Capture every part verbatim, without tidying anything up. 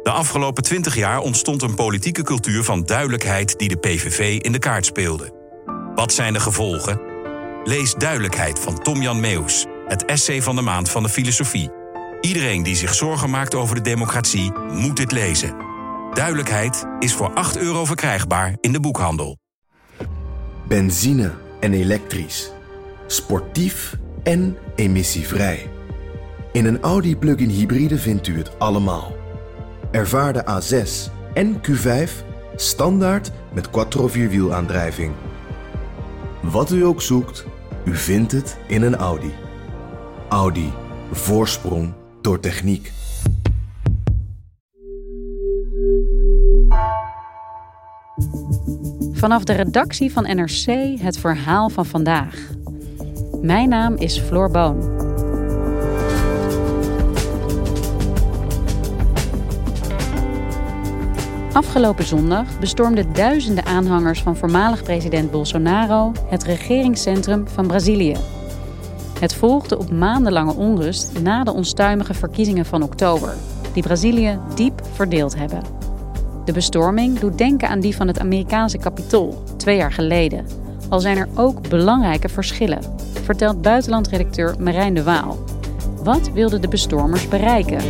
De afgelopen twintig jaar ontstond een politieke cultuur van duidelijkheid die de P V V in de kaart speelde. Wat zijn de gevolgen? Lees Duidelijkheid van Tom-Jan Meeuws, het essay van de maand van de filosofie. Iedereen die zich zorgen maakt over de democratie moet dit lezen. Duidelijkheid is voor acht euro verkrijgbaar in de boekhandel. Benzine en elektrisch. Sportief en emissievrij. In een Audi plug-in hybride vindt u het allemaal. Ervaar de A zes en Q vijf standaard met quattro-vierwielaandrijving. Wat u ook zoekt, u vindt het in een Audi. Audi. Voorsprong door techniek. Vanaf de redactie van N R C het verhaal van vandaag. Mijn naam is Floor Boon. Afgelopen zondag bestormden duizenden aanhangers van voormalig president Bolsonaro het regeringscentrum van Brazilië. Het volgde op maandenlange onrust na de onstuimige verkiezingen van oktober, die Brazilië diep verdeeld hebben. De bestorming doet denken aan die van het Amerikaanse Capitool, twee jaar geleden. Al zijn er ook belangrijke verschillen, vertelt buitenlandredacteur Marijn de Waal. Wat wilden de bestormers bereiken?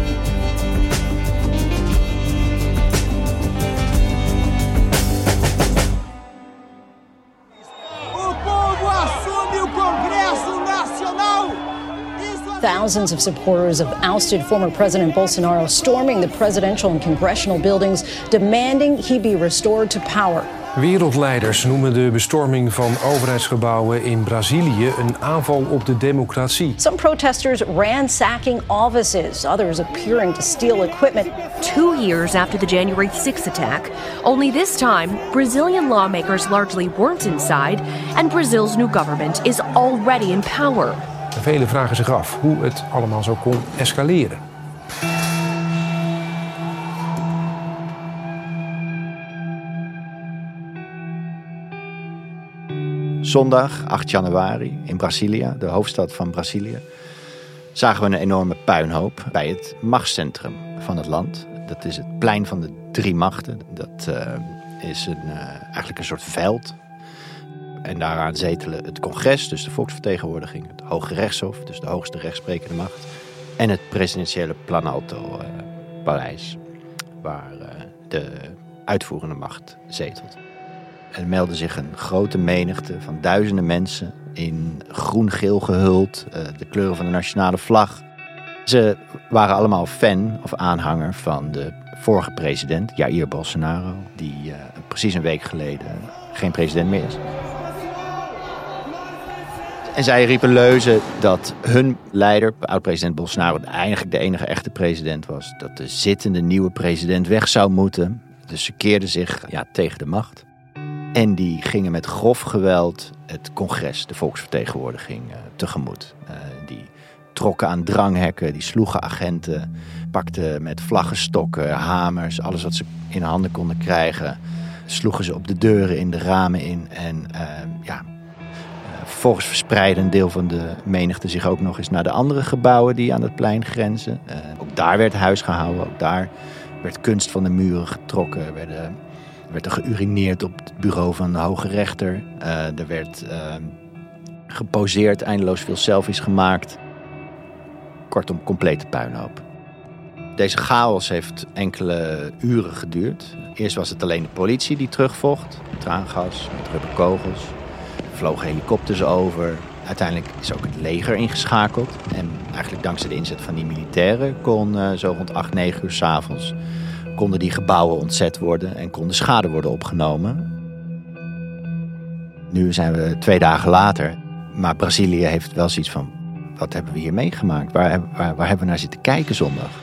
Thousands of supporters of ousted former President Bolsonaro storming the presidential and congressional buildings, demanding he be restored to power. Wereldleiders noemen de bestorming van overheidsgebouwen in Brazilië een aanval op de democratie. Some protesters ransacking offices, others appearing to steal equipment. Two years after the January sixth attack, only this time Brazilian lawmakers largely weren't inside and Brazil's new government is already in power. Velen vragen zich af hoe het allemaal zo kon escaleren. Zondag, acht januari, in Brasilia, de hoofdstad van Brazilië, zagen we een enorme puinhoop bij het machtscentrum van het land. Dat is het plein van de drie machten. Dat uh, is een, uh, eigenlijk een soort veld. En daaraan zetelen het congres, dus de volksvertegenwoordiging, het Hoge Rechtshof, dus de hoogste rechtsprekende macht, en het presidentiële Planalto-paleis, uh, waar uh, de uitvoerende macht zetelt. Er meldde zich een grote menigte van duizenden mensen in groen-geel gehuld, uh, de kleuren van de nationale vlag. Ze waren allemaal fan of aanhanger van de vorige president, Jair Bolsonaro, die uh, precies een week geleden geen president meer is. En zij riepen leuzen dat hun leider, oud-president Bolsonaro, eigenlijk de enige echte president was. Dat de zittende nieuwe president weg zou moeten. Dus ze keerden zich ja, tegen de macht. En die gingen met grof geweld het congres, de volksvertegenwoordiging, uh, tegemoet. Uh, die trokken aan dranghekken, die sloegen agenten, pakten met vlaggenstokken, hamers, alles wat ze in handen konden krijgen. Sloegen ze op de deuren in, de ramen in en uh, ja... Vervolgens verspreidde een deel van de menigte zich ook nog eens naar de andere gebouwen die aan het plein grenzen. Uh, ook daar werd huis gehouden, ook daar werd kunst van de muren getrokken. Er werden, werd er geurineerd op het bureau van de hoge rechter. Uh, er werd uh, geposeerd, eindeloos veel selfies gemaakt. Kortom, complete puinhoop. Deze chaos heeft enkele uren geduurd. Eerst was het alleen de politie die terugvocht. Traangas, met rubberkogels. Er vlogen helikopters over. Uiteindelijk is ook het leger ingeschakeld. En eigenlijk dankzij de inzet van die militairen kon uh, zo rond acht, negen uur 's avonds konden die gebouwen ontzet worden en kon de schade worden opgenomen. Nu zijn we twee dagen later. Maar Brazilië heeft wel zoiets van, wat hebben we hier meegemaakt? Waar, waar, waar hebben we naar zitten kijken zondag?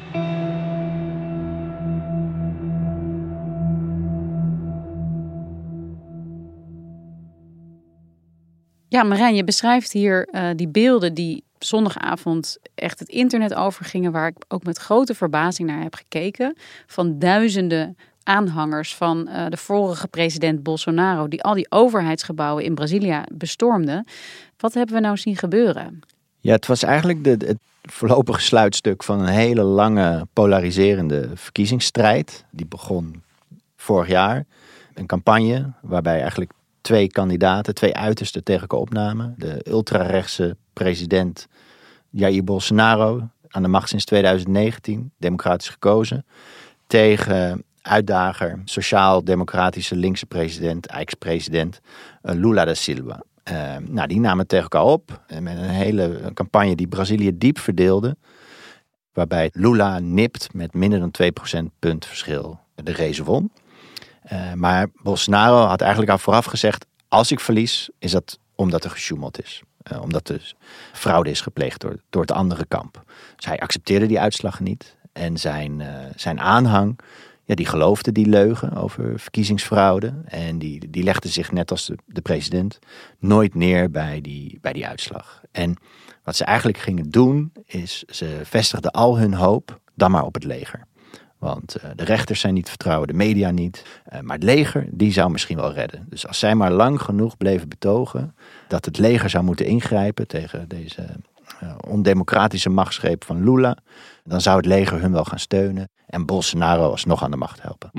Ja, Marijn, je beschrijft hier uh, die beelden die zondagavond echt het internet overgingen, waar ik ook met grote verbazing naar heb gekeken. Van duizenden aanhangers van uh, de vorige president Bolsonaro, die al die overheidsgebouwen in Brazilië bestormden. Wat hebben we nou zien gebeuren? Ja, het was eigenlijk de, het voorlopige sluitstuk van een hele lange polariserende verkiezingsstrijd. Die begon vorig jaar. Een campagne waarbij eigenlijk twee kandidaten, twee uitersten tegen elkaar opnamen. De ultrarechtse president Jair Bolsonaro, aan de macht sinds tweeduizend negentien, democratisch gekozen. Tegen uitdager, sociaal-democratische linkse president, ex-president uh, Lula da Silva. Uh, nou, die namen tegen elkaar op met een hele campagne die Brazilië diep verdeelde. Waarbij Lula nipt met minder dan twee procentpunt verschil de race won. Uh, maar Bolsonaro had eigenlijk al vooraf gezegd, als ik verlies, is dat omdat er gesjoemeld is. Uh, omdat er fraude is gepleegd door, door het andere kamp. Dus hij accepteerde die uitslag niet. En zijn, uh, zijn aanhang, ja, die geloofde die leugen over verkiezingsfraude. En die, die legde zich, net als de, de president, nooit neer bij die, bij die uitslag. En wat ze eigenlijk gingen doen, is ze vestigden al hun hoop dan maar op het leger. Want uh, de rechters zijn niet te vertrouwen, de media niet. Uh, maar het leger, die zou misschien wel redden. Dus als zij maar lang genoeg bleven betogen dat het leger zou moeten ingrijpen tegen deze uh, ondemocratische machtsgreep van Lula, dan zou het leger hun wel gaan steunen en Bolsonaro alsnog aan de macht helpen.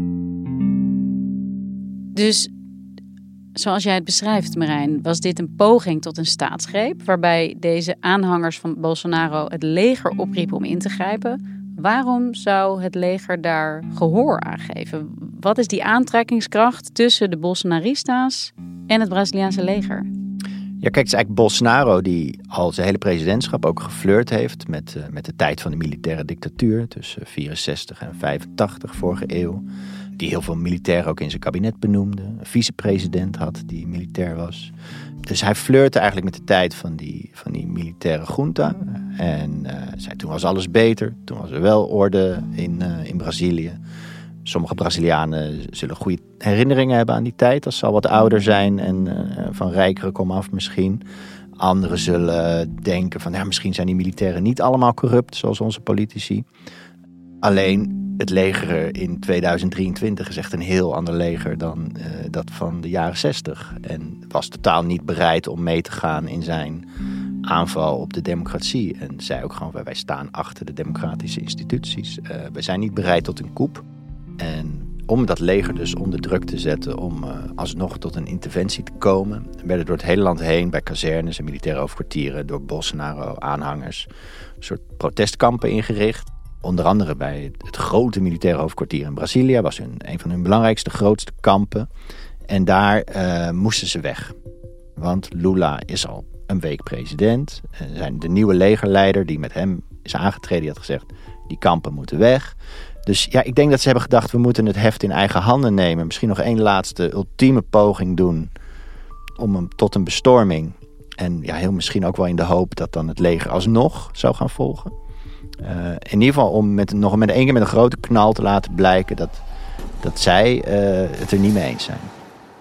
Dus, zoals jij het beschrijft, Marijn, was dit een poging tot een staatsgreep, waarbij deze aanhangers van Bolsonaro het leger opriepen om in te grijpen. Waarom zou het leger daar gehoor aan geven? Wat is die aantrekkingskracht tussen de Bolsonaristas en het Braziliaanse leger? Ja, kijk, het is eigenlijk Bolsonaro die al zijn hele presidentschap ook geflirt heeft met, uh, met de tijd van de militaire dictatuur tussen vierenzestig en vijfentachtig vorige eeuw. Die heel veel militairen ook in zijn kabinet benoemde. Een vicepresident had die militair was. Dus hij flirte eigenlijk met de tijd van die, van die militaire junta. En uh, zei, toen was alles beter. Toen was er wel orde in, uh, in Brazilië. Sommige Brazilianen zullen goede herinneringen hebben aan die tijd. Als ze al wat ouder zijn en uh, van rijkere komaf misschien. Anderen zullen denken van, ja, misschien zijn die militairen niet allemaal corrupt, zoals onze politici. Alleen het leger in tweeduizend drieëntwintig is echt een heel ander leger dan uh, dat van de jaren zestig. En was totaal niet bereid om mee te gaan in zijn aanval op de democratie. En zei ook gewoon, wij staan achter de democratische instituties. Uh, wij zijn niet bereid tot een coup. En om dat leger dus onder druk te zetten, om uh, alsnog tot een interventie te komen, werden door het hele land heen, bij kazernes en militaire hoofdkwartieren, door Bolsonaro-aanhangers, een soort protestkampen ingericht. Onder andere bij het grote militaire hoofdkwartier in Brazilië was hun, een van hun belangrijkste, grootste kampen. En daar uh, moesten ze weg. Want Lula is al een week president. En zijn de nieuwe legerleider die met hem is aangetreden, die had gezegd, die kampen moeten weg. Dus ja, ik denk dat ze hebben gedacht, we moeten het heft in eigen handen nemen. Misschien nog één laatste ultieme poging doen om hem tot een bestorming. En ja, heel misschien ook wel in de hoop dat dan het leger alsnog zou gaan volgen. Uh, in ieder geval om met, nog met één keer met een grote knal te laten blijken dat, dat zij uh, het er niet mee eens zijn.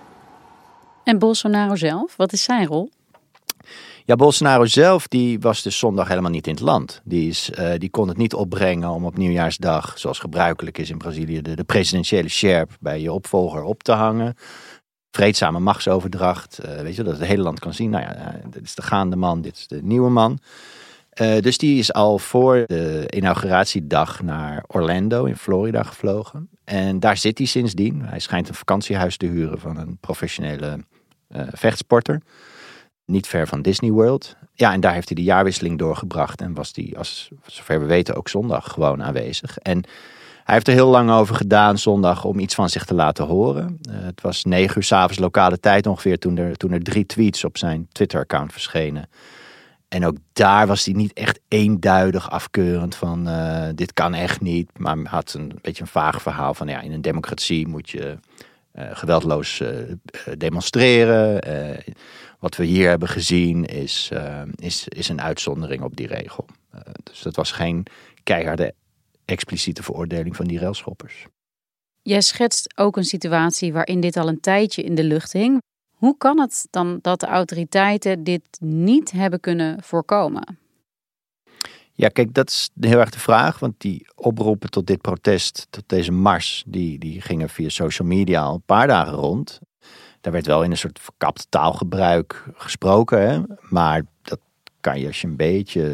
En Bolsonaro zelf, wat is zijn rol? Ja, Bolsonaro zelf die was dus zondag helemaal niet in het land. Die, is, uh, die kon het niet opbrengen om op nieuwjaarsdag, zoals gebruikelijk is in Brazilië, de, de presidentiële sjerp bij je opvolger op te hangen. Vreedzame machtsoverdracht, uh, weet je, dat het hele land kan zien. Nou ja, dit is de gaande man, dit is de nieuwe man. Uh, dus die is al voor de inauguratiedag naar Orlando in Florida gevlogen. En daar zit hij sindsdien. Hij schijnt een vakantiehuis te huren van een professionele uh, vechtsporter. Niet ver van Disney World. Ja, en daar heeft hij de jaarwisseling doorgebracht. En was hij, als zover we weten, ook zondag gewoon aanwezig. En hij heeft er heel lang over gedaan zondag om iets van zich te laten horen. Uh, het was negen uur 's avonds lokale tijd ongeveer toen er, toen er drie tweets op zijn Twitter-account verschenen. En ook daar was hij niet echt eenduidig afkeurend van uh, dit kan echt niet. Maar had een beetje een vaag verhaal van ja, in een democratie moet je uh, geweldloos uh, demonstreren. Uh, wat we hier hebben gezien is, uh, is, is een uitzondering op die regel. Uh, dus dat was geen keiharde expliciete veroordeling van die railschoppers. Jij schetst ook een situatie waarin dit al een tijdje in de lucht hing. Hoe kan het dan dat de autoriteiten dit niet hebben kunnen voorkomen? Ja, kijk, dat is heel erg de vraag. Want die oproepen tot dit protest, tot deze mars, die, die gingen via social media al een paar dagen rond. Daar werd wel in een soort verkapt taalgebruik gesproken. Hè? Maar dat kan je, als je een beetje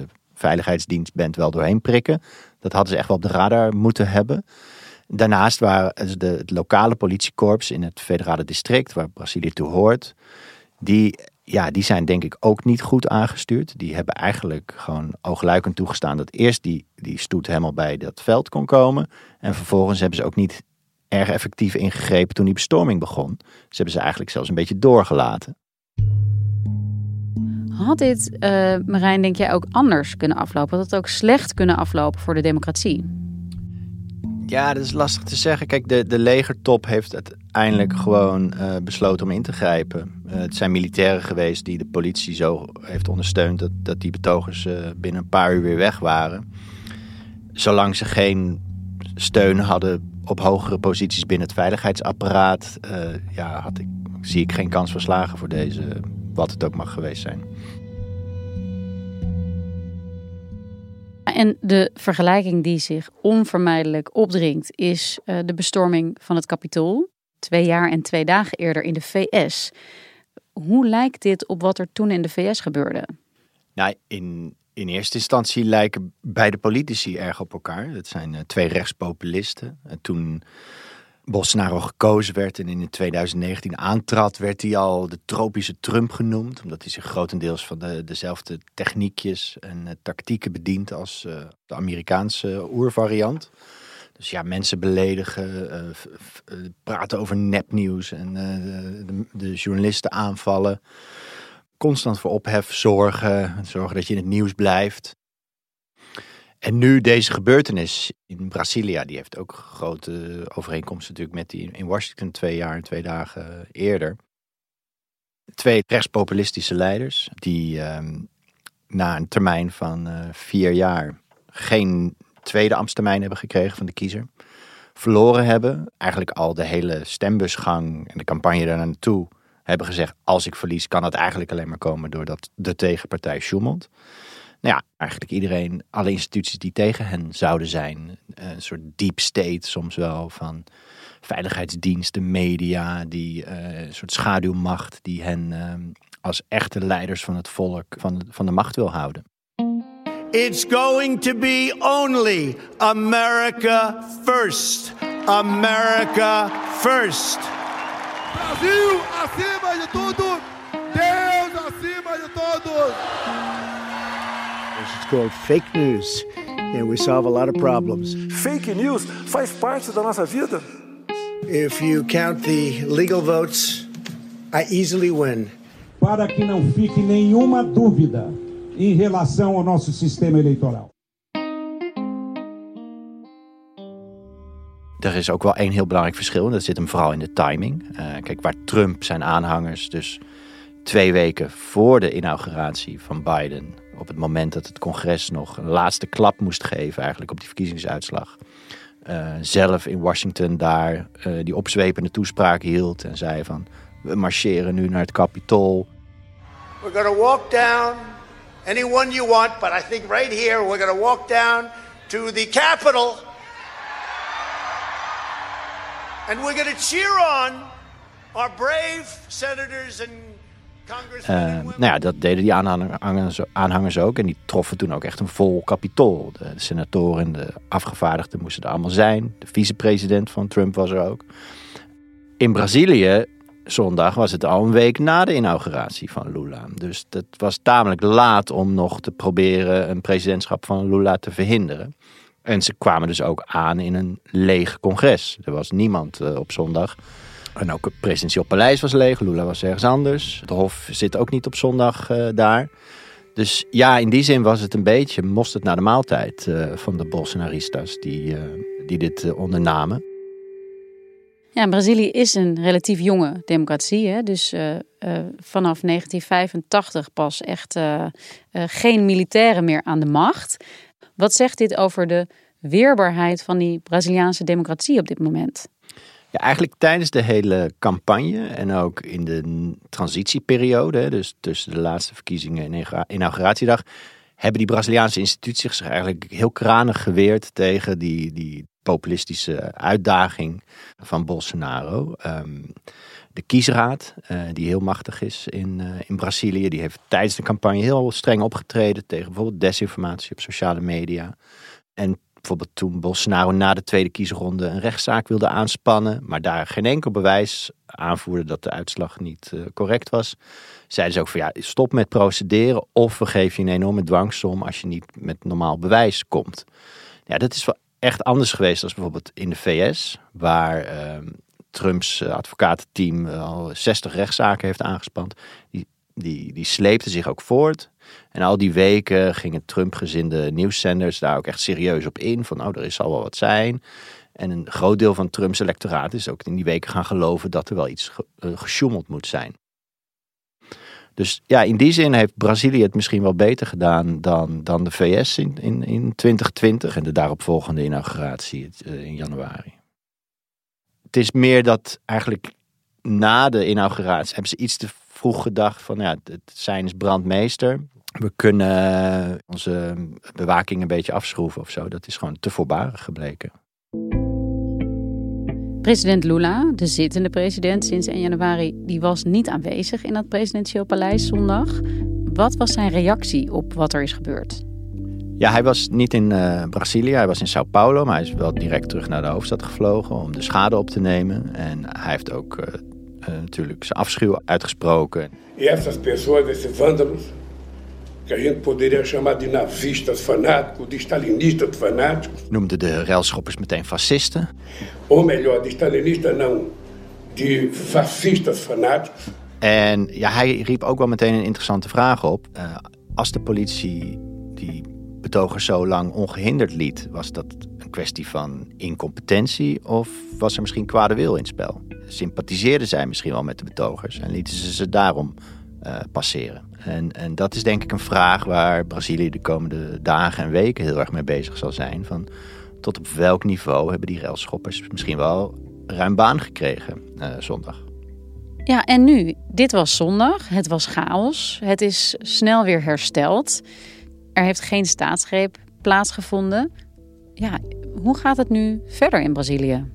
veiligheidsdienst bent wel doorheen prikken. Dat hadden ze echt wel op de radar moeten hebben. Daarnaast waren de, het lokale politiekorps in het federale district, waar Brazilië toe hoort, die, ja, die zijn denk ik ook niet goed aangestuurd. Die hebben eigenlijk gewoon oogluikend toegestaan dat eerst die, die stoet helemaal bij dat veld kon komen. En vervolgens hebben ze ook niet erg effectief ingegrepen toen die bestorming begon. Ze hebben ze eigenlijk zelfs een beetje doorgelaten. Had dit, uh, Marijn, denk jij ook anders kunnen aflopen? Had het ook slecht kunnen aflopen voor de democratie? Ja, dat is lastig te zeggen. Kijk, de, de legertop heeft uiteindelijk gewoon uh, besloten om in te grijpen. Uh, het zijn militairen geweest die de politie zo heeft ondersteund dat, dat die betogers uh, binnen een paar uur weer weg waren. Zolang ze geen steun hadden op hogere posities binnen het veiligheidsapparaat, uh, ja, had ik, zie ik geen kans van slagen voor deze, wat het ook mag geweest zijn. En de vergelijking die zich onvermijdelijk opdringt is uh, de bestorming van het Capitool. Twee jaar en twee dagen eerder in de V S. Hoe lijkt dit op wat er toen in de V S gebeurde? Nou, in, in eerste instantie lijken beide politici erg op elkaar. Het zijn uh, twee rechtspopulisten. Uh, toen Bolsonaro gekozen werd en in twintig negentien aantrad, werd hij al de tropische Trump genoemd. Omdat hij zich grotendeels van de, dezelfde techniekjes en uh, tactieken bedient als uh, de Amerikaanse oervariant. Dus ja, mensen beledigen, uh, f, f, uh, praten over nepnieuws en uh, de, de journalisten aanvallen. Constant voor ophef zorgen, zorgen dat je in het nieuws blijft. En nu deze gebeurtenis in Brasilia, die heeft ook grote overeenkomsten natuurlijk met die in Washington twee jaar en twee dagen eerder. Twee rechtspopulistische leiders die um, na een termijn van uh, vier jaar geen tweede ambtstermijn hebben gekregen van de kiezer. Verloren hebben, eigenlijk al de hele stembusgang en de campagne daar naartoe hebben gezegd, als ik verlies kan het eigenlijk alleen maar komen doordat de tegenpartij sjoemelt. Nou ja, eigenlijk iedereen, alle instituties die tegen hen zouden zijn. Een soort deep state soms wel van veiligheidsdiensten, media, die uh, een soort schaduwmacht die hen uh, als echte leiders van het volk van de, van de macht wil houden. It's going to be only America first. America first. Brasil acima de tudo. Deus acima de todos. It's called fake news, and we solve a lot of problems. Fake news faz parte da nossa vida. If you count the legal votes, I easily win. Para que não fique nenhuma dúvida em relação ao nosso sistema eleitoral. Er is ook wel één heel belangrijk verschil en dat zit hem vooral in de timing. Uh, kijk, waar Trump zijn aanhangers dus twee weken voor de inauguratie van Biden, op het moment dat het congres nog een laatste klap moest geven eigenlijk op die verkiezingsuitslag, uh, zelf in Washington daar uh, die opzwepende toespraak hield en zei van, we marcheren nu naar het Capitool. We're going to walk down anyone you want, but I think right here we're going to walk down to the Capitol. And we're going to cheer on our brave senators and congressmen. Uh, nou ja, dat deden die aanhangers, aanhangers ook. En die troffen toen ook echt een vol kapitool. De, de senatoren en de afgevaardigden moesten er allemaal zijn. De vicepresident van Trump was er ook. In Brazilië, zondag, was het al een week na de inauguratie van Lula. Dus het was tamelijk laat om nog te proberen een presidentschap van Lula te verhinderen. En ze kwamen dus ook aan in een leeg congres. Er was niemand uh, op zondag. En ook het presidentieel paleis was leeg. Lula was ergens anders. Het hof zit ook niet op zondag uh, daar. Dus ja, in die zin was het een beetje mosterd naar de maaltijd uh, van de Bolsonaristas die, uh, die dit uh, ondernamen. Ja, Brazilië is een relatief jonge democratie. Hè? Dus uh, uh, vanaf negentien vijfentachtig pas echt uh, uh, geen militairen meer aan de macht. Wat zegt dit over de weerbaarheid van die Braziliaanse democratie op dit moment? Ja, eigenlijk tijdens de hele campagne en ook in de transitieperiode, dus tussen de laatste verkiezingen en inauguratiedag, hebben die Braziliaanse instituties zich eigenlijk heel kranig geweerd tegen die, die populistische uitdaging van Bolsonaro. Um, de kiesraad, uh, die heel machtig is in, uh, in Brazilië, die heeft tijdens de campagne heel streng opgetreden tegen bijvoorbeeld desinformatie op sociale media. En bijvoorbeeld toen Bolsonaro na de tweede kiesronde een rechtszaak wilde aanspannen, maar daar geen enkel bewijs aanvoerde dat de uitslag niet uh, correct was, zeiden ze ook van ja, stop met procederen of we geven je een enorme dwangsom als je niet met normaal bewijs komt. Ja, dat is wel echt anders geweest dan bijvoorbeeld in de V S, waar uh, Trumps uh, advocatenteam uh, al zestig rechtszaken heeft aangespand. Die, die, die sleepte zich ook voort. En al die weken gingen Trump-gezinde nieuwszenders daar ook echt serieus op in. Van, oh, er zal wel wat zijn. En een groot deel van Trumps electoraat is ook in die weken gaan geloven dat er wel iets ge, uh, gesjoemeld moet zijn. Dus ja, in die zin heeft Brazilië het misschien wel beter gedaan dan, dan de V S in, in, in twintig twintig en de daaropvolgende inauguratie uh, in januari. Het is meer dat eigenlijk na de inauguratie hebben ze iets te vroeg gedacht van ja, het zijn is brandmeester. We kunnen onze bewaking een beetje afschroeven of zo. Dat is gewoon te voorbarig gebleken. President Lula, de zittende president sinds één januari, die was niet aanwezig in het presidentieel paleis zondag. Wat was zijn reactie op wat er is gebeurd? Ja, hij was niet in uh, Brazilië, hij was in Sao Paulo, maar hij is wel direct terug naar de hoofdstad gevlogen om de schade op te nemen. En hij heeft ook uh, uh, natuurlijk zijn afschuw uitgesproken. E essas pessoas, esses vândalos, que a gente poderia chamar de nazistas fanáticos, de stalinistas fanáticos. Noemde de railschoppers meteen fascisten. Of melhor, de stalinistas não, de fascistas fanáticos. En ja, hij riep ook wel meteen een interessante vraag op. Uh, als de politie die betogers zo lang ongehinderd liet, was dat een kwestie van incompetentie of was er misschien kwade wil in het spel? Sympathiseerden zij misschien wel met de betogers en lieten ze ze daarom uh, passeren? En, en dat is denk ik een vraag waar Brazilië de komende dagen en weken heel erg mee bezig zal zijn. Van tot op welk niveau hebben die railschoppers misschien wel ruim baan gekregen uh, zondag? Ja, en nu? Dit was zondag. Het was chaos. Het is snel weer hersteld. Er heeft geen staatsgreep plaatsgevonden. Ja, hoe gaat het nu verder in Brazilië?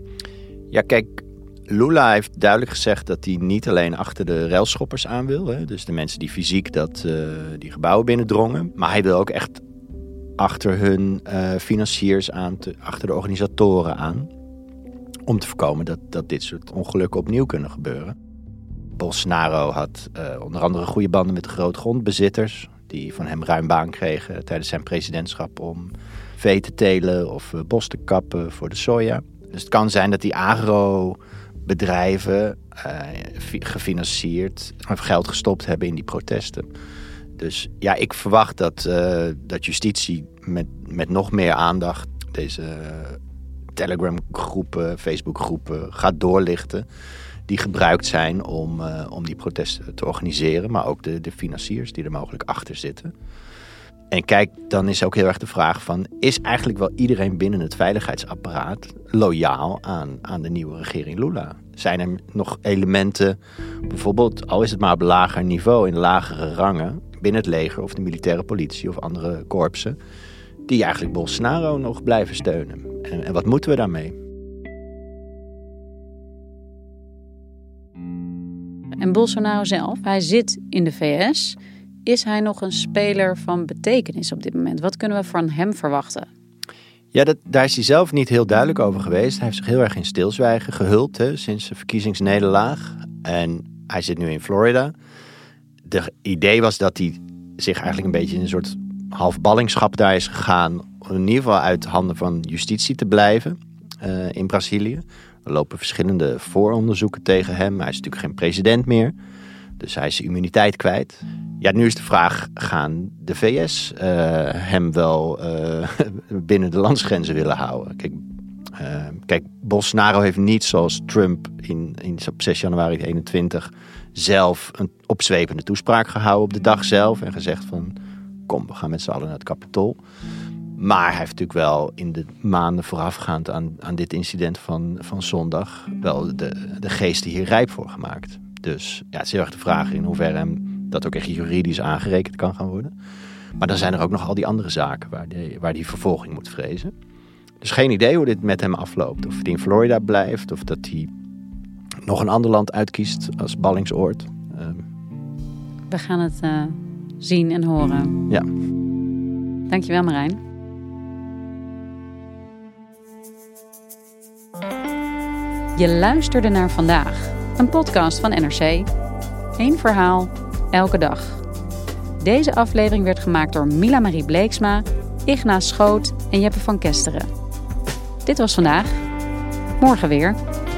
Ja, kijk, Lula heeft duidelijk gezegd dat hij niet alleen achter de railschoppers aan wil. Hè, dus de mensen die fysiek dat, uh, die gebouwen binnendrongen. Maar hij wil ook echt achter hun uh, financiers aan, te, achter de organisatoren aan. Om te voorkomen dat, dat dit soort ongelukken opnieuw kunnen gebeuren. Bolsonaro had uh, onder andere goede banden met de grootgrondbezitters. Die van hem ruim baan kregen tijdens zijn presidentschap om vee te telen of uh, bos te kappen voor de soja. Dus het kan zijn dat die agrobedrijven uh, gefinancierd of geld gestopt hebben in die protesten. Dus ja, ik verwacht dat, uh, dat justitie met, met nog meer aandacht deze uh, Telegram-groepen, Facebook-groepen gaat doorlichten. Die gebruikt zijn om, uh, om die protesten te organiseren. Maar ook de, de financiers die er mogelijk achter zitten. En kijk, dan is ook heel erg de vraag van, is eigenlijk wel iedereen binnen het veiligheidsapparaat loyaal aan, aan de nieuwe regering Lula? Zijn er nog elementen, bijvoorbeeld, al is het maar op lager niveau, in lagere rangen, binnen het leger of de militaire politie of andere korpsen, die eigenlijk Bolsonaro nog blijven steunen? En, en wat moeten we daarmee? En Bolsonaro zelf, hij zit in de V S. Is hij nog een speler van betekenis op dit moment? Wat kunnen we van hem verwachten? Ja, dat, daar is hij zelf niet heel duidelijk over geweest. Hij heeft zich heel erg in stilzwijgen gehuld hè, sinds de verkiezingsnederlaag. En hij zit nu in Florida. De idee was dat hij zich eigenlijk een beetje in een soort half ballingschap daar is gegaan. Om in ieder geval uit handen van justitie te blijven uh, in Brazilië. Er lopen verschillende vooronderzoeken tegen hem. Hij is natuurlijk geen president meer. Dus hij is zijn immuniteit kwijt. Ja, nu is de vraag, gaan de V S uh, hem wel uh, binnen de landsgrenzen willen houden? Kijk, uh, kijk, Bolsonaro heeft niet zoals Trump in, in, op zes januari eenentwintig zelf een opzwepende toespraak gehouden op de dag zelf. En gezegd van, kom, we gaan met z'n allen naar het Capitool. Maar hij heeft natuurlijk wel in de maanden voorafgaand aan, aan dit incident van, van zondag wel de, de geesten hier rijp voor gemaakt. Dus ja, het is heel erg de vraag in hoeverre hem dat ook echt juridisch aangerekend kan gaan worden. Maar dan zijn er ook nog al die andere zaken waar die, waar die vervolging moet vrezen. Dus geen idee hoe dit met hem afloopt. Of hij in Florida blijft, of dat hij nog een ander land uitkiest als ballingsoord. Uh, We gaan het uh, zien en horen. Ja. Dankjewel, Marijn. Je luisterde naar Vandaag, een podcast van N R C. Eén verhaal, elke dag. Deze aflevering werd gemaakt door Mila Marie Bleeksma, Igna Schoot en Jeppe van Kesteren. Dit was Vandaag. Morgen weer.